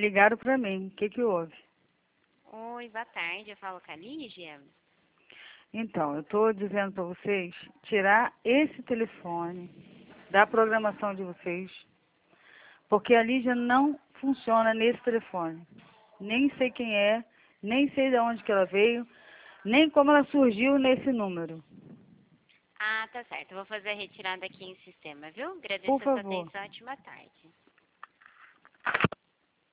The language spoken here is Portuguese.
Ligaram para mim. O que que houve? Oi, boa tarde. Eu falo com a Lígia. Então, eu estou dizendo para vocês tirar esse telefone da programação de vocês, porque a Lígia não funciona nesse telefone. Nem sei quem é, nem sei de onde que ela veio, nem como ela surgiu nesse número. Ah, tá certo. Eu vou fazer a retirada aqui em sistema, viu? Por Agradeço a sua favor. atenção. Ótima tarde.